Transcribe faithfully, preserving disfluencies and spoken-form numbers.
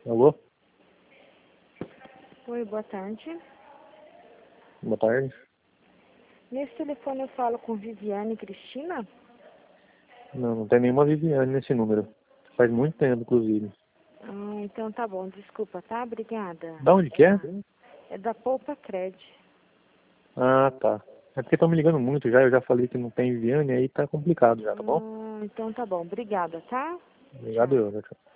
Alô? Oi, boa tarde. Boa tarde. Nesse telefone eu falo com Viviane Cristina? Não, não tem nenhuma Viviane nesse número. Faz muito tempo, inclusive. Ah, então tá bom, desculpa, tá? Obrigada. Da onde que é? É da Poupa Cred. Ah, tá. É porque estão me ligando muito já, eu já falei que não tem Viviane, aí tá complicado já, tá bom? Ah, então tá bom, obrigada, tá? Obrigado, Tchau. eu. Tchau.